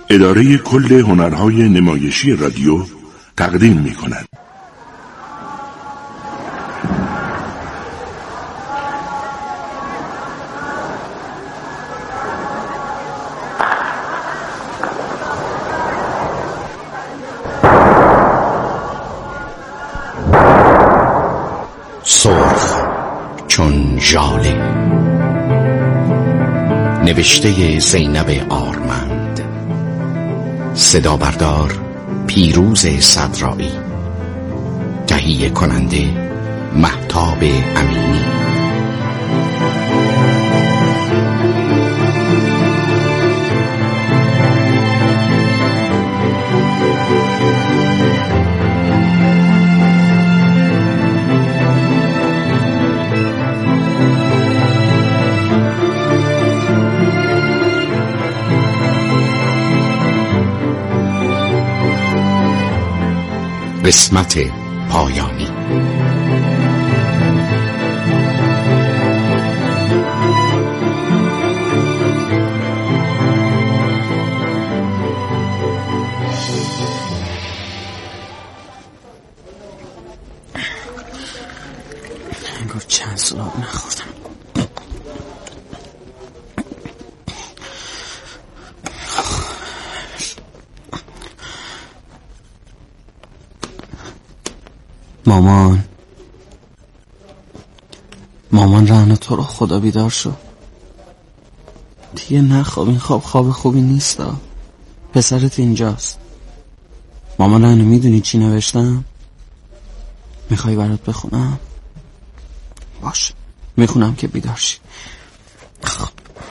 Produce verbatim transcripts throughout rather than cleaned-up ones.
اداره کل هنرهای نمایشی رادیو تقدیم می کند. سرخ چون ژاله، نوشته زینب آرمند، صدا بردار پیروز صدرایی، تهیه کننده مهتاب امینی. قسمت پایانی. انگار چند سال آب نخوردم. مامان مامان رهنا تو رو خدا بیدار شو دیگه. نخواب، این خواب خواب خوبی نیست. پسرت اینجاست. مامان رهنا میدونی چی نوشتم؟ میخوای برات بخونم؟ باش میخونم که بیدار شی. خب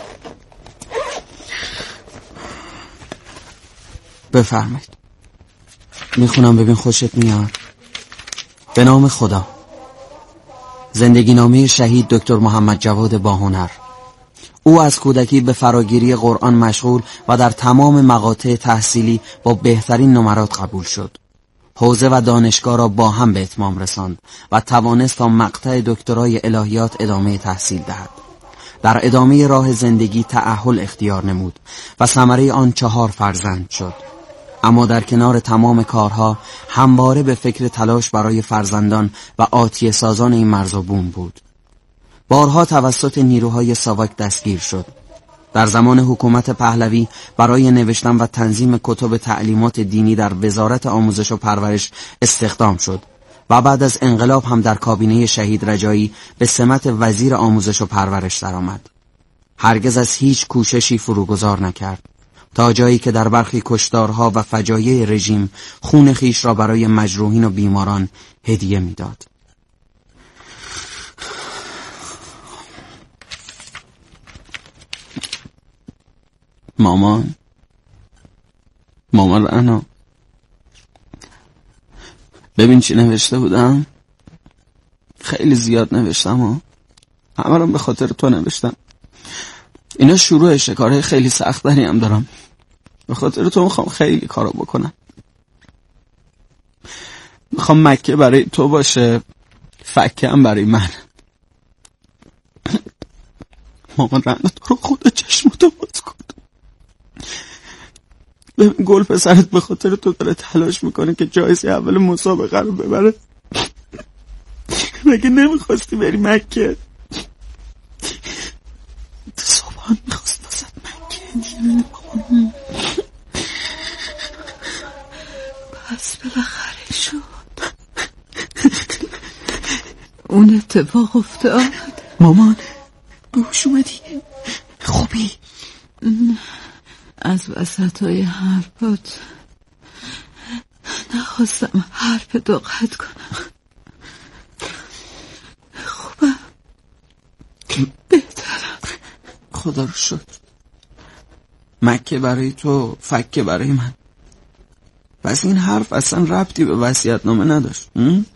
بفرمایید میخونم ببین خوشت میاد. به نام خدا. زندگی نامه شهید دکتر محمد جواد باهنر. او از کودکی به فراگیری قرآن مشغول و در تمام مقاطع تحصیلی با بهترین نمرات قبول شد. حوزه و دانشگاه را با هم به اتمام رساند و توانست تا مقطع دکترای الهیات ادامه تحصیل دهد. در ادامه راه زندگی تأهل اختیار نمود و ثمره آن چهار فرزند شد. اما در کنار تمام کارها همواره به فکر تلاش برای فرزندان و آتیه سازان این مرز و بوم بود. بارها توسط نیروهای ساواک دستگیر شد. در زمان حکومت پهلوی برای نوشتن و تنظیم کتب تعلیمات دینی در وزارت آموزش و پرورش استخدام شد و بعد از انقلاب هم در کابینه شهید رجایی به سمت وزیر آموزش و پرورش درآمد. هرگز از هیچ کوششی فروگذار نکرد، تا جایی که در برخی کشتارها و فجایع رژیم خون خیش را برای مجروحین و بیماران هدیه میداد. مامان مامان رهنا ببین چی نوشته بودم. خیلی زیاد نوشتم ها. همه رو به خاطر تو نوشتم. اینا شروعشه. کارهای خیلی سخت‌تری هم دارم. به خاطر تو میخوام خیلی کارا بکنم. میخوام مکه برای تو باشه، فکه هم برای من. مامان رهنا تو رو خدا چشمتو باز کن. ببین گل پسرت به خاطر تو داره تلاش میکنه که جایزه اول مسابقه رو ببره. مگه نمیخواستی بری مکه؟ تو صبحان میخواست بازد مکه. پس بالاخره شد. اون اتفاق افتاد. مامان بهوش اومدی؟ خوبی؟ از وسطای حرفات نخواستم حرف تو قطع کنم. خوبم، بهترم. خدا رو شکر. مکه برای تو، فکه برای من. پس این حرف اصلا ربطی به وصیت‌نامه نداشت.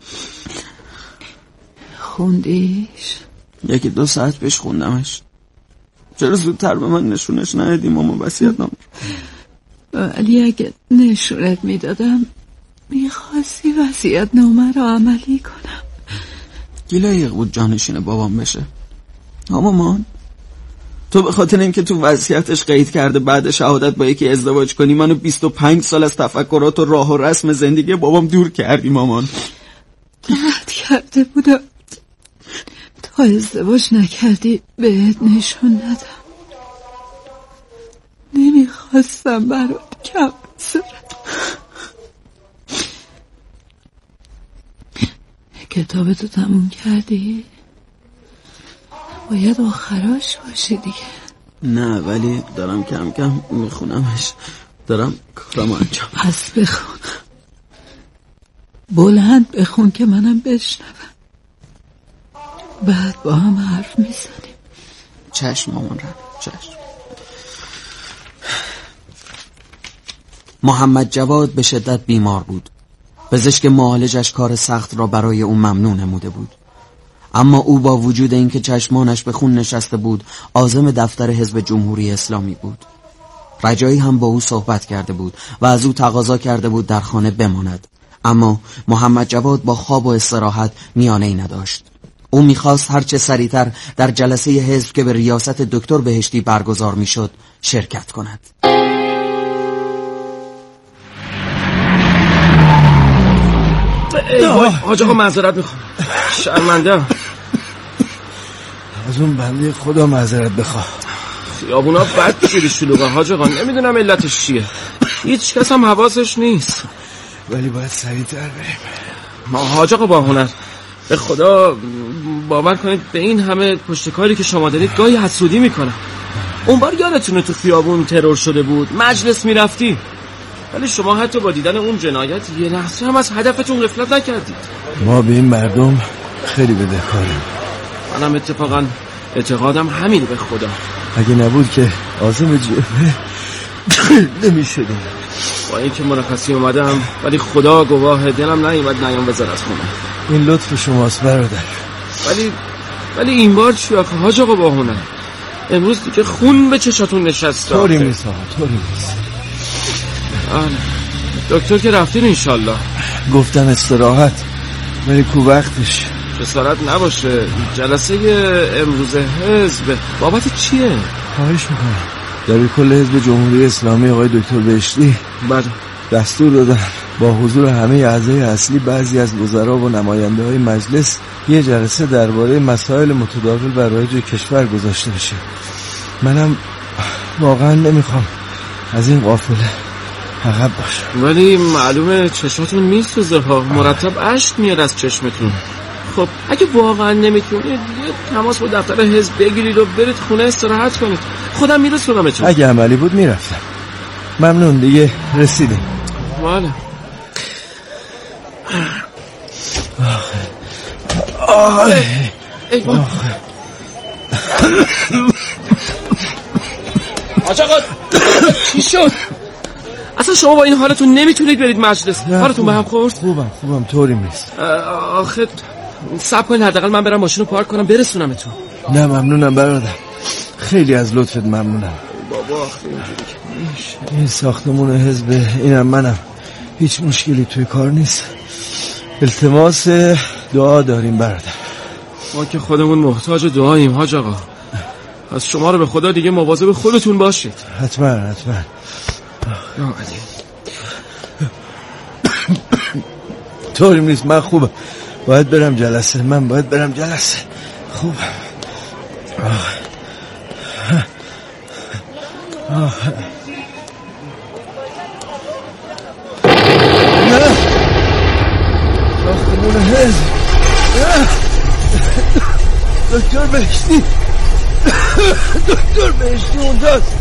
خوندیش؟ یکی دو ساعت پیش خوندمش. چرا زودتر به من نشونش ندادی ماما وصیت‌نامه؟ ولی اگه نشونت میدادم میخواستی وصیت‌نامه رو عملی کنم. گیلایق بود جانشین بابام بشه. مامان تو به خاطر اینکه تو وصیتش قید کرده بعد شهادت با یکی ازدواج کنی منو بیست و پنج سال از تفکرات و راه و رسم زندگی بابام دور کردی مامان. عهد کرده بودم تا ازدواج نکردی بهت نشون ندم. نمیخواستم برات کم بذارم. کتابتو تموم کردی؟ باید آخراش باشی دیگه. نه ولی دارم کم کم میخونمش، دارم کارم انجام. پس بخون، بلند بخون که منم بشنوم، بعد با هم حرف میزنیم. چشم مامان رم، چشم. محمد جواد به شدت بیمار بود. پزشک معالجش کار سخت را برای او ممنوع نموده بود، اما او با وجود اینکه چشمانش به خون نشسته بود عازم دفتر حزب جمهوری اسلامی بود. رجایی هم با او صحبت کرده بود و از او تقاضا کرده بود در خانه بماند، اما محمد جواد با خواب و استراحت میانه‌ای نداشت. او میخواست هرچه سریعتر در جلسه حزب که به ریاست دکتر بهشتی برگزار میشد شرکت کند. حاج آقا معذرت میخوام، شرمنده. از اون بنده خدا معذرت بخواه. خیابونا بد شده شلوغه حاج آقا، نمیدونم علتش چیه، هیچ کس هم حواسش نیست، ولی باید سریعتر بریم. ما حاج آقا با هنر به خدا باور کنید به این همه پشتکاری که شما دارید گاهی حسودی میکنم. اون بار یادتونه تو خیابون ترور شده بود، مجلس میرفتی، ولی شما حتی با دیدن اون جنایت یه لحظه هم از هدفتون غفلت نکردید. ما به این مردم خیلی بدهکاریم. منم اتفاقا اعتقادم همین به خدا. اگه نبود که عازم جبهه نمیشدیم. با اینکه مرخصی اومدم ولی خدا گواه دلم نیومد نیام بذار از خونه. این لطف شماست برادر. ولی ولی این بار چی آخه حاج آقا با هنر؟ امروز دیگه خون به چشاتون نشسته. طوری نیست آقا، طوری نیست. دکتر که رفتین انشالله. گفتم استراحت، ولی کو وقتش. جسارت نباشه، جلسه امروز حزب بابت چیه؟ خواهش میکنم. در کل حزب جمهوری اسلامی آقای دکتر بهشتی بله دستور دادن با حضور همه اعضای اصلی بعضی از وزرا و نماینده های مجلس یه جلسه درباره مسائل متداول بر رایج کشور گذاشته بشه. منم واقعا نمیخوام از این قافله عقب باشم. ولی معلومه چشمتون میسوزه ها، مرتب اشک میاد از چشمتون. خب اگه واقعا نمیتونید یه تماس با دفتر حزب بگیرید و برید خونه استراحت کنید، خودم میرسونمتون. اگه عملی بود میرفتم. ممنون دیگه رسیدیم. بله. آخه آخه آقا چی شد؟ اصلا شما با این حالتون نمیتونید برید مجلس. حالتون به هم خورد؟ خوبم خوبم طوری نیست. آخه صبر کنید حداقل من برم ماشین رو پارک کنم برسونمتون. نه ممنونم برادر، خیلی از لطفت ممنونم. بابا آخه اینجوری این ساختمون حزب اینم منم، هیچ مشکلی توی کار نیست. التماس دعا داریم برادر. ما که خودمون محتاج دعاییم حاج آقا. از شما رو به خدا دیگه مواظب خودتون باشید. حتما حتما. طوری نیست، من خوبم، باید برم جلسه. من باید برم جلسه. خوبم. آه. آه. نه ساختمون حزب. دکتر بهشتی دکتر بهشتی اونجاست.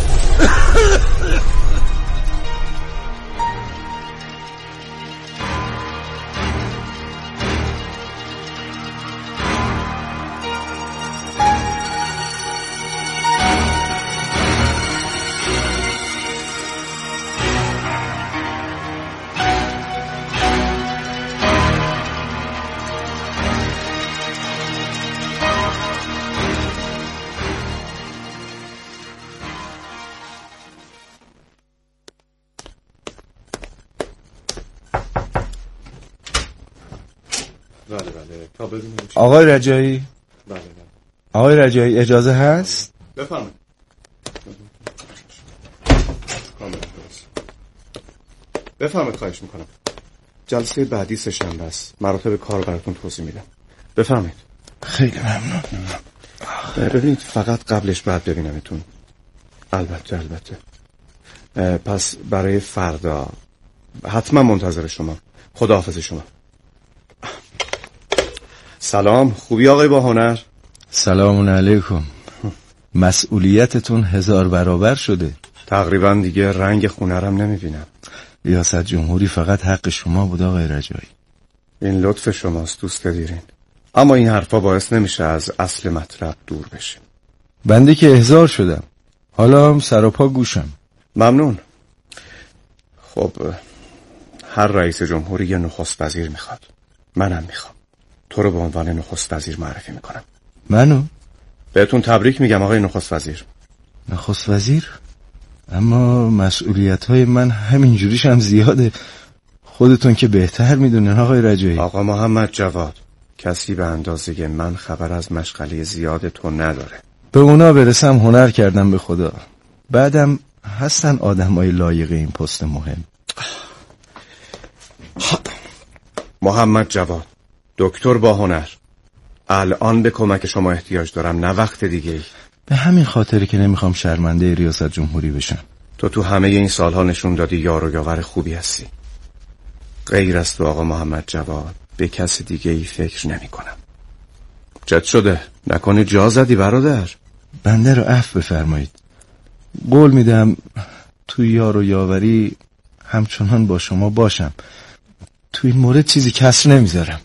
آقای رجایی، بله بله. آقای رجایی اجازه هست؟ بفرمایید. بفرمایید. خواهش میکنم. جلسه بعدی سه شنبه است. مراتب کار براتون توضیح میدم. بفرمایید. خیلی ممنون. ببینید فقط قبلش بعد ببینمتون. البته البته. پس برای فردا حتما منتظر شما. خداحافظ شما. سلام. خوبی آقای با هنر؟ سلام علیکم. مسئولیتتون هزار برابر شده. تقریبا دیگه رنگ خونه رم نمیبینم. ریاست جمهوری فقط حق شما بود آقای رجایی. این لطف شماست دوست دیرین. اما این حرفا باعث نمیشه از اصل مطلب دور بشیم. بنده که احضار شدم، حالا هم سر و پا گوشم. ممنون. خب هر رئیس جمهوری یه نخست وزیر میخواد. منم میخوام. تو رو به عنوان نخست وزیر معرفی میکنم. منو؟ بهتون تبریک میگم آقای نخست وزیر. نخست وزیر؟ اما مسئولیت های من همین جوریش هم زیاده. خودتون که بهتر میدونین آقای رجایی. آقا محمد جواد، کسی به اندازه من خبر از مشغله زیاد تو نداره. به اونا برسم هنر کردم به خدا. بعدم هستن آدمای لایق این پست مهم. محمد جواد، دکتر با هنر، الان به کمک شما احتیاج دارم، نه وقت دیگه ای. به همین خاطره که نمیخوام شرمنده ریاست جمهوری بشم. تو تو همه این سالها نشون دادی یار و یاور خوبی هستی. غیر از تو آقا محمد جواد به کسی دیگه ای فکر نمی کنم. چت شده؟ نکنی جا زدی برادر؟ بنده رو عفو بفرمایید. قول میدم تو یار و یاوری همچنان با شما باشم. تو این مورد چیزی کسر نمیذارم.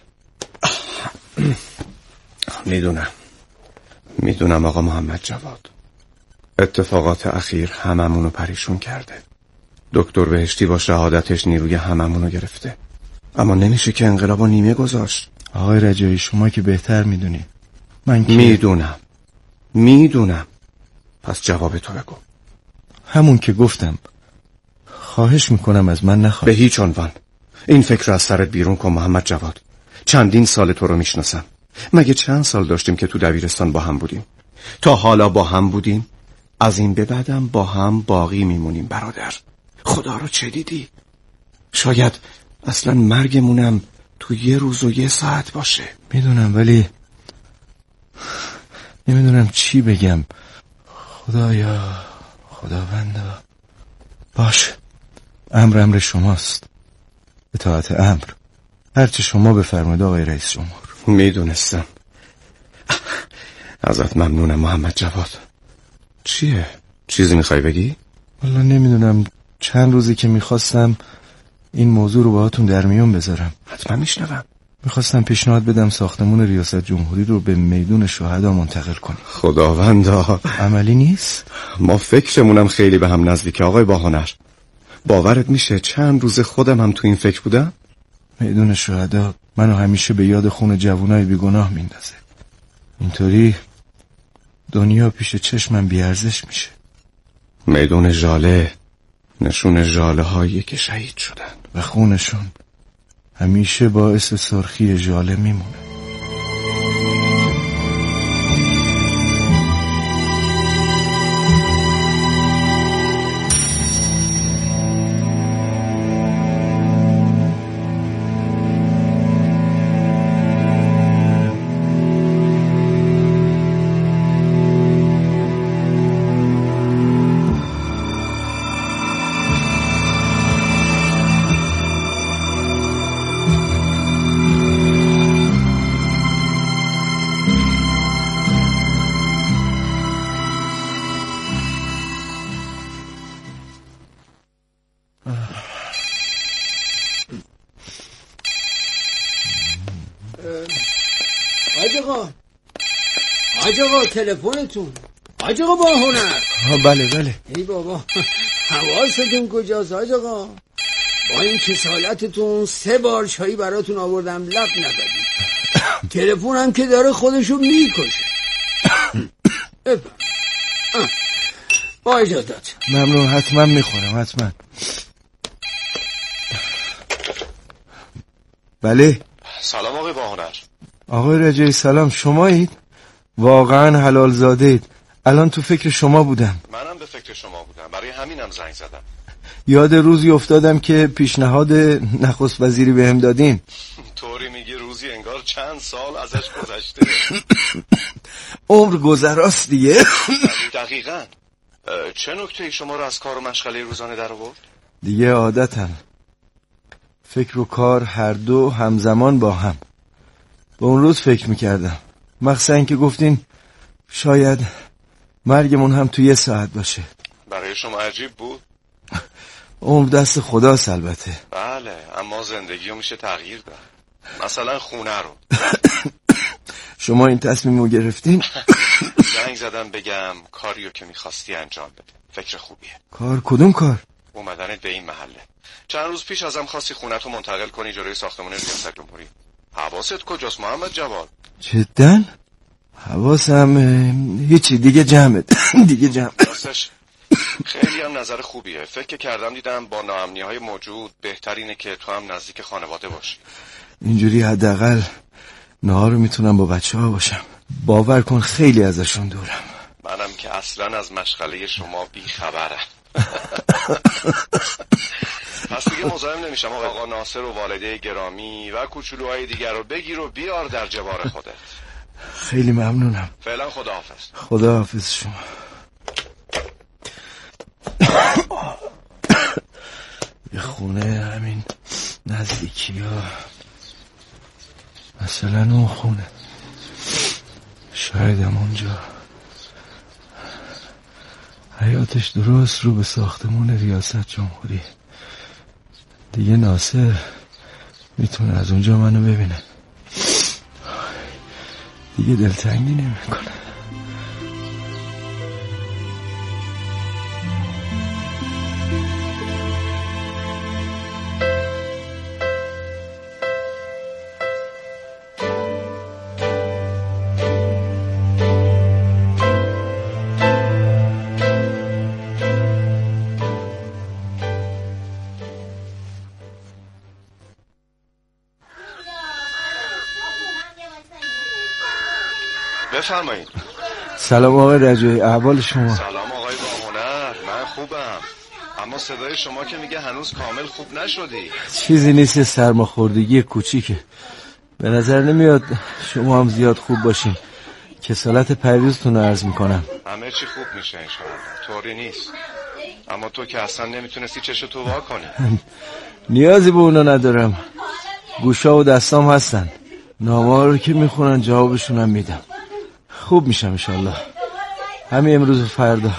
میدونم میدونم آقا محمد جواد. اتفاقات اخیر هممونو پریشون کرده. دکتر بهشتی با شهادتش نیروی هممونو گرفته. اما نمیشه که انقلابو نیمه گذاشت. آقای رجایی شما که بهتر میدونی. من که میدونم میدونم پس جواب تو بگو. همون که گفتم. خواهش میکنم از من نخواه. به هیچ عنوان. این فکر از سرت بیرون کن محمد جواد. چندین سال تو رو میشناسم. مگه چند سال داشتیم که تو دبیرستان با هم بودیم؟ تا حالا با هم بودیم. از این به بعدم با هم باقی میمونیم برادر. خدا رو چه دیدی؟ شاید اصلا مرگمونم تو یه روز و یه ساعت باشه. میدونم ولی نمیدونم چی بگم. خدایا خداوندا. باش، امر امر شماست. اطاعت امر. هرچی شما بفرمایید آقای رئیس جمهور. میدونستم. ازت ممنونم محمد جواد. چیه؟ چیزی میخوای بگی؟ والا نمیدونم. چند روزی که میخواستم این موضوع رو باهاتون در میون بذارم. حتما میشنوم. میخواستم پیشنهاد بدم ساختمون ریاست جمهوری رو به میدون شهدا منتقل کنیم. خداوندا. عملی نیست؟ ما فکرمونم خیلی به هم نزدیکه آقای با هنر. باورت میشه چند روز خودم هم تو این فکر بودم؟ میدون شهدا منو همیشه به یاد خون جوانای بیگناه میندازه. اینطوری دنیا پیش چشمم بیارزش میشه. میدون ژاله نشون ژاله هایی که شهید شدن و خونشون همیشه باعث سرخی ژاله میمونه. حاج آقا حاج آقا تلفنتون. حاج آقا با هنر. ها بله بله. ای بابا حواستون کجاست حاج آقا؟ با این کسالتتون سه بار چایی براتون آوردم لب ندادید. تلفنم که داره خودشو میکشه. با اجازت. ممنون. حتما میخورم حتما. بله. سلام آقای با هنر. آقای رجایی سلام. شمایید؟ واقعا حلال زادید. الان تو فکر شما بودم. منم به فکر شما بودم. برای همینم زنگ زدم. یاد روزی افتادم که پیشنهاد نخست وزیری بهم دادین. طوری میگی روزی انگار چند سال ازش گذشته. عمر گذراست دیگه. دقیقاً. چه نکته شما رو از کار و مشغله روزانه در آورد؟ دیگه عادتم. فکر و کار هر دو همزمان با هم. به اون روز فکر میکردم، مخصوصا این که گفتین شاید مرگمون هم تو یه ساعت باشه. برای شما عجیب بود؟ عمر دست خداست البته. بله، اما زندگی رو میشه تغییر داد. مثلا خونه رو. شما این تصمیم رو گرفتین؟ زنگ زدم بگم کاریو که میخواستی انجام بده. فکر خوبیه. کار کدوم کار؟ اومدنت به این محله. چند روز پیش ازم خواستی خونت رو منتقل کنی جلوی ساختمان ریاست جمهوری. حواست کجاست محمد جواد؟ جدن؟ حواسم هیچی، دیگه جمعه. دیگه جمع. راستش خیلی هم نظر خوبیه. فکر کردم دیدم با ناامنی های موجود بهترینه که تو هم نزدیک خانواده باشی. اینجوری حداقل نهار رو میتونم با بچه ها باشم. باور کن خیلی ازشون دورم. منم که اصلا از مشغله شما بی خبرم. پس دیگه مزاحم نمیشم. آقا ناصر و والده گرامی و کوچولوهای دیگر رو بگیر و بیار در جوار خودت. خیلی ممنونم. فعلا خداحافظ. خداحافظ شما. یه خونه همین نزدیکی ها، مثلا اون خونه، شایدم اونجا. حیاتش درست رو به ساختمون ریاست جمهوری. دیگه ناصر میتونه از اونجا منو ببینه. دیگه دلتنگی نمیکنه. بفرمایید. سلام آقای رجایی، احوال شما؟ سلام آقای باهنر، من خوبم. اما صدای شما که میگه هنوز کامل خوب نشدی. چیزی نیست، سرماخوردگی کوچیکه. به نظر نمیاد شما هم زیاد خوب باشین. کسالت پریروزتون رو عرض میکنم. همه چی خوب میشه انشاءالله، طوری نیست. اما تو که اصلا نمیتونستی چشو تو وا کنی. نیازی به اونا ندارم، گوشا و دستام هستن. نامه رو که میخونن جوابشون هم میدم. خوب میشم انشالله. همین امروز و فردا.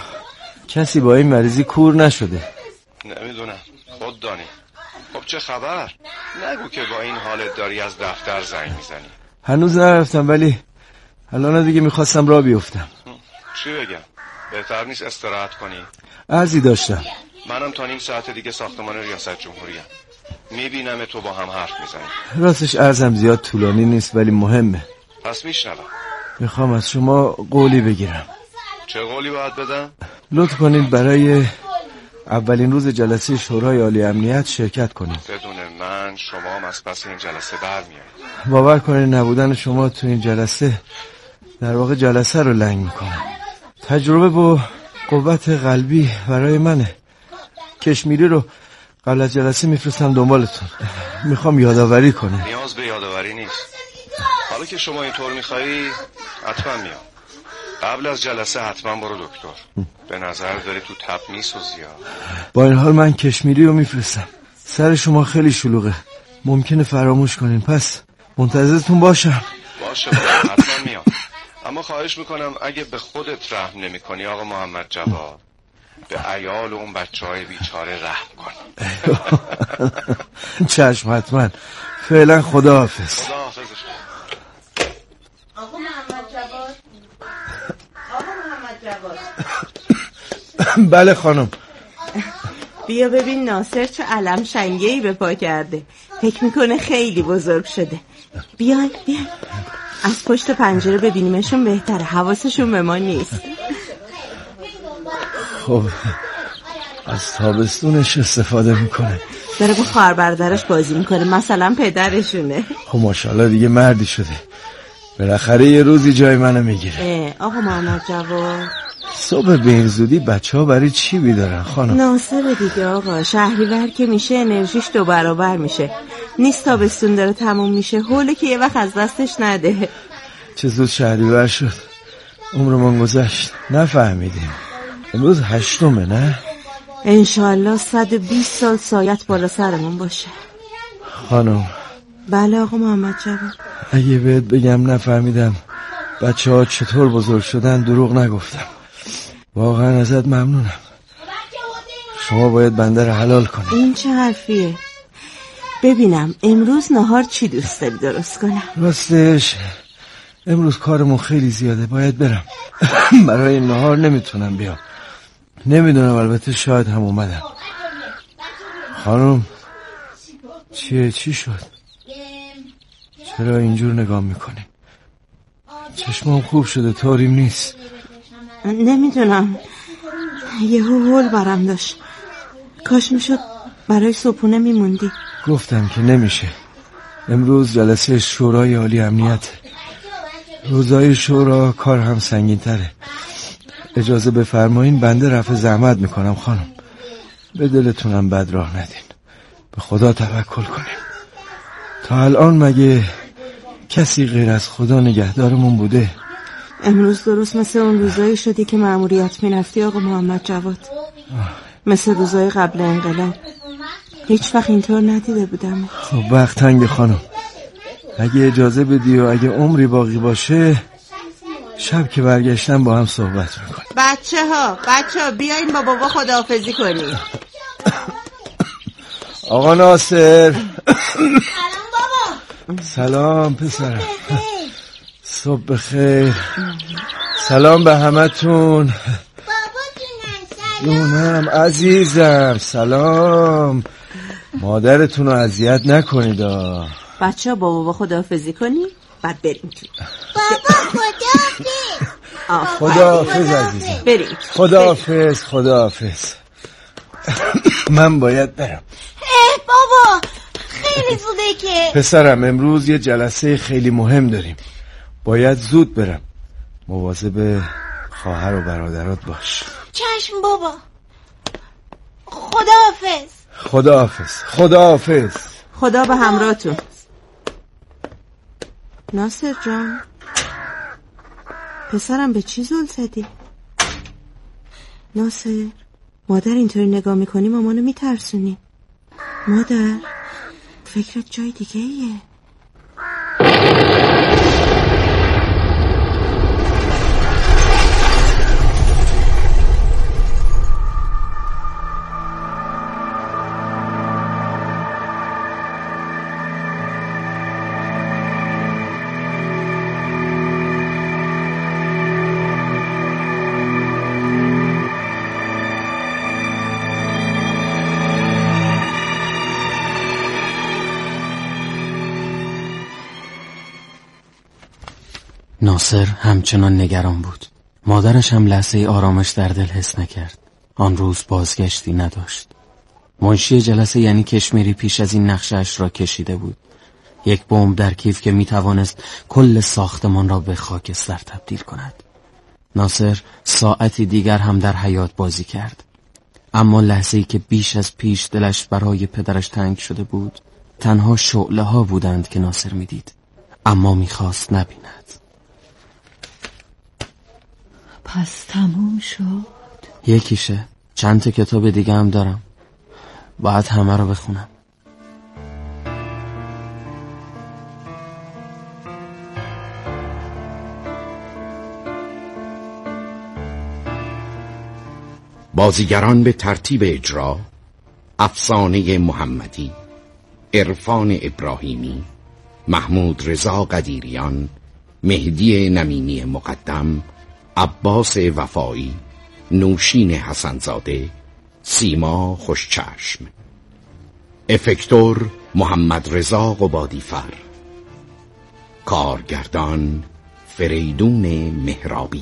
کسی با این مریضی کور نشده. نمیدونم، خود دانی. خب چه خبر؟ نگو که با این حالت داری از دفتر زنگ میزنی. هنوز نرفتم، ولی الان دیگه میخواستم راه بیفتم. چی بگم؟ بهتر نیست استراحت کنی؟ عرضی داشتم. منم تا نیم ساعت دیگه ساختمان ریاست جمهوریم. میبینم تو با هم حرف میزنی. راستش عرضم زیاد طولانی نیست، ولی مهمه. پس میشنوم. میخوام از شما قولی بگیرم. چه قولی باید بدم؟ لطف کنید برای اولین روز جلسه شورای عالی امنیت شرکت کنید. بدون من شما از پس این جلسه برمیایید. باور کنید نبودن شما تو این جلسه در واقع جلسه رو لنگ میکنه. تجربه با قوت قلبی برای منه. کشمیری رو قبل از جلسه میفرستم دنبالتون. میخوام یادآوری کنه. نیاز به یادآوری نیست. حالا که شما اینطور میخوایی حتما میام. قبل از جلسه حتما برو دکتر. به نظر داری تو تب میسوزی. با این حال من کشمیری رو میفرستم. سر شما خیلی شلوغه، ممکنه فراموش کنین، پس منتظرتون باشم. باشه باشه، حتما میام. اما خواهش میکنم اگه به خودت رحم نمی کنی آقا محمد جواد، به عیال و اون بچه های بیچاره رحم کن. چشم حتما. فعلا خداحافظ. خداحافظ. آقا محمد جواد. آقا محمد جواد. بله خانم. بیا ببین ناصر چه علم شنگه‌ای به پا کرده. فکر میکنه خیلی بزرگ شده. بیاین بیاین از پشت پنجره ببینیمشون بهتره، حواسشون به ما نیست. خب از تابستونش استفاده میکنه. داره با خواهر برادرش بازی میکنه، مثلا پدرشونه. خب ماشاءالله دیگه مردی شده، بالاخره یه روزی جای منو میگیره. آقا محمد جواد صبح به این زودی بچه ها برای چی بیدارن خانم؟ ناصر دیگه آقا، شهریور که میشه انرژیش دو برابر میشه. نیست تابستون داره تموم میشه، حوله که یه وقت از دستش نده. چه زود شهریور شد، عمرمون گذشت نفهمیدیم. امروز هشتمه نه؟ انشالله صد و بیست سال سایت بالا سرمون باشه. خانم. بله آقا محمد جواد. اگه بهت بگم نفهمیدم بچه ها چطور بزرگ شدن دروغ نگفتم. واقعا ازت ممنونم. شما باید بنده رو حلال کنی. این چه حرفیه؟ ببینم امروز نهار چی دوست داری درست کنم؟ راستش امروز کارمون خیلی زیاده، باید برم. برای نهار نمیتونم بیام. نمیدونم، البته شاید هم اومدم. خانم چیه؟ چی شد؟ چرا اینجور نگاه میکنی؟ چشمام خوب شده، طوریم نیست. نمیدونم، یه هول برم داشت. کاش میشد برای صبحونه میموندی. گفتم که نمیشه. امروز جلسه شورای عالی امنیت. روزای شورا کار هم سنگین تره. اجازه بفرمایین بنده رفع زحمت میکنم خانم. به دلتونم بد راه ندین، به خدا توکل کنیم. تا الان مگه کسی غیر از خدا نگهدارمون بوده؟ امروز درست مثل اون روزایی شدی که مأموریت میرفتی آقا محمد جواد. مثل روزای قبل انقلاب. هیچ وقت اینطور ندیده بودم. خب وقت تنگ خانم، اگه اجازه بدی و اگه عمری باقی باشه شب که برگشتم با هم صحبت میکنیم. بچه ها بچه ها بیاین با بابا خداحافظی کنیم. آقا ناصر. سلام بابا. سلام پسرم. صبح بخیر. سلام به همتون. جونم عزیزم. سلام. مادرتون رو اذیت نکنید. بچه ها با بابا خداحافظی کنیم بعد بریم تو. بابا خداحافظ. خداحافظ عزیزم. بریم. خداحافظ. خداحافظ. من باید برم. اه بابا خیلی زوده که. پسرم امروز یه جلسه خیلی مهم داریم، باید زود برم. مواظب خواهر و برادرات باش. چشم بابا. خداحافظ. خداحافظ. خداحافظ. خدا به همراهتون. ناصر جان پسرم به چی زل زدی؟ ناصر مادر اینطوری نگاه میکنی مامانو میترسونی. مادر فکرت جای دیگه ایه. ناصر همچنان نگران بود. مادرش هم لحظه آرامش در دل حس نکرد. آن روز بازگشتی نداشت. منشی جلسه یعنی کشمیری پیش از این نقشه‌اش را کشیده بود. یک بمب در کیف که میتوانست کل ساختمان را به خاکستر تبدیل کند. ناصر ساعتی دیگر هم در حیاط بازی کرد. اما لحظه‌ای که بیش از پیش دلش برای پدرش تنگ شده بود، تنها شعله ها بودند که ناصر میدید، اما میخواست نبیند. پس تموم شد؟ یکیشه. چند تا کتاب دیگه هم دارم، باید همه رو بخونم. بازیگران به ترتیب اجرا: افسانه محمدی، عرفان ابراهیمی، محمود رضا قدیریان، مهدی نمینی مقدم، عباس وفایی، نوشین حسنزاده، سیما خوشچشم. افکتور محمد رضا قبادیفر. کارگردان فریدون مهرابی.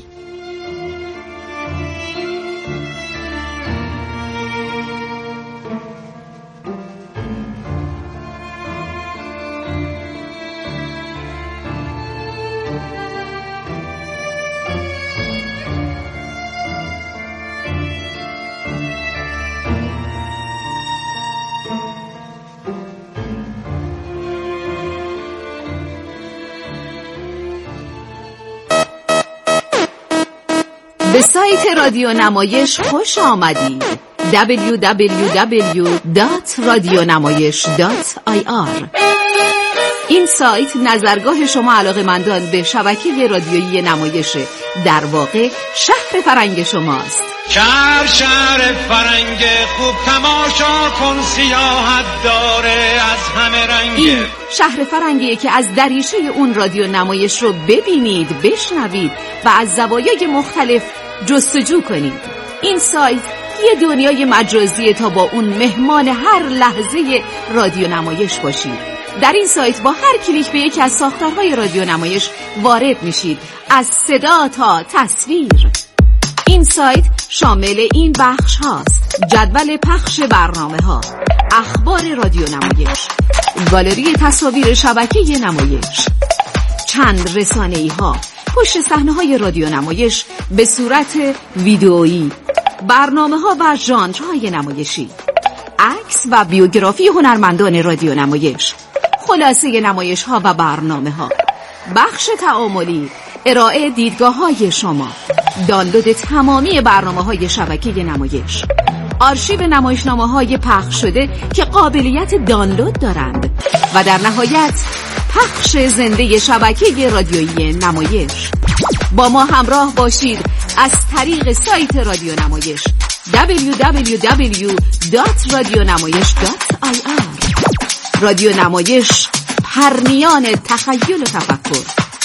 به سایت رادیو نمایش خوش آمدید. دبلیو دبلیو دبلیو دات رادیونمایش دات آی آر. این سایت نظرگاه شما علاقه‌مندان به شبکه رادیویی نمایشه، در واقع شهر فرنگ شماست. شهر شهر فرنگ خوب تماشا کن، سیاحت داره از همه رنگ. این شهر فرنگیه که از دریچه اون رادیو نمایش رو ببینید، بشنوید و از زوایای مختلف جستجو کنید. این سایت یه دنیای مجازیه تا با اون مهمان هر لحظه رادیو نمایش باشید. در این سایت با هر کلیک به یکی از ساختارهای رادیو نمایش وارد میشید، از صدا تا تصویر. این سایت شامل این بخش هاست: جدول پخش برنامه ها، اخبار رادیو نمایش، گالری تصاویر شبکه نمایش، چند رسانه‌ای ها، پشت صحنه های رادیو نمایش به صورت ویدئویی، برنامه ها و ژانرهای نمایشی، عکس و بیوگرافی هنرمندان رادیو نمایش، خلاصه نمایش ها و برنامه ها، بخش تعاملی، ارائه دیدگاه های شما، دانلود تمامی برنامه های شبکه نمایش، آرشیو نمایشنامه های پخش شده که قابلیت دانلود دارند و در نهایت پخش زنده شبکه رادیویی نمایش. با ما همراه باشید از طریق سایت رادیو نمایش دبلیو دبلیو دبلیو دات رادیونمایش دات آی آر. رادیو نمایش، پرنیان تخیل و تفکر.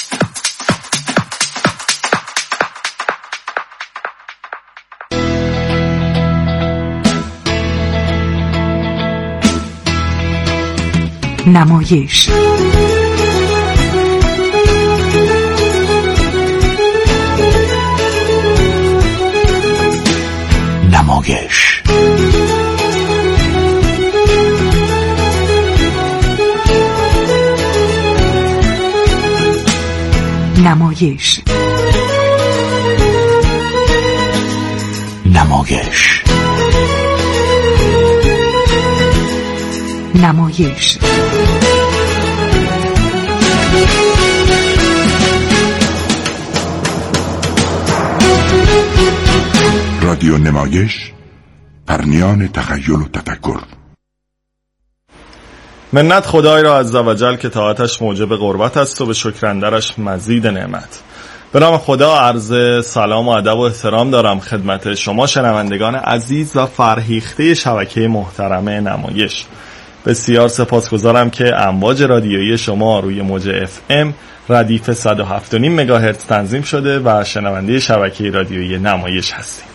نمایش نمایش نمایش نمایش نمایش رادیو نمایش، پرنیان تخیل و تفکر. منت خدای را عزوجل که طاعتش موجب قربت است و به شکر اندرش مزید نعمت. به نام خدا عرض سلام و ادب و احترام دارم خدمت شما شنوندگان عزیز و فرهیخته شبکه محترم نمایش. بسیار سپاسگزارم که امواج رادیویی شما روی موج اف ام ردیف صد و هفت و نیم مگاهرتز تنظیم شده و شنونده شبکه رادیویی نمایش هستید.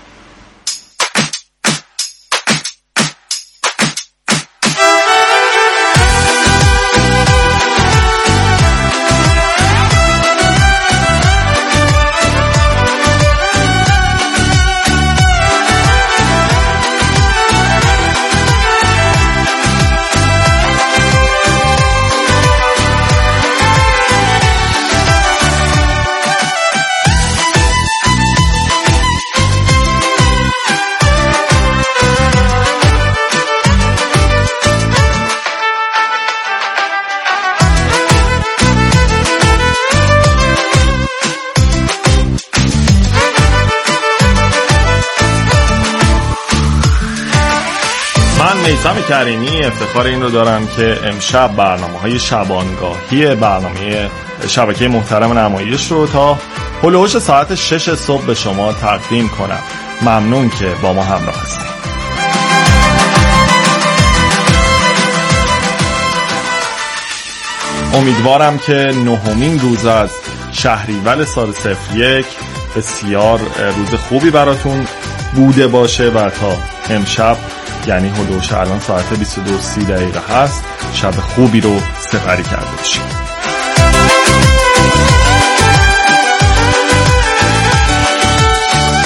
میثم کریمی افتخار این رو دارم که امشب برنامه‌های شبانگاهی برنامه شبکه محترم نمایش رو تا هلوش ساعت شش صبح به شما تقدیم کنم. ممنون که با ما همراه هستید. امیدوارم که نهمین روز از شهریور سال صفر یک بسیار روز خوبی براتون بوده باشه و تا امشب، یعنی هلوش الان ساعت بیست و دو و سی دقیقه هست، شب خوبی رو سپری کرده باشید.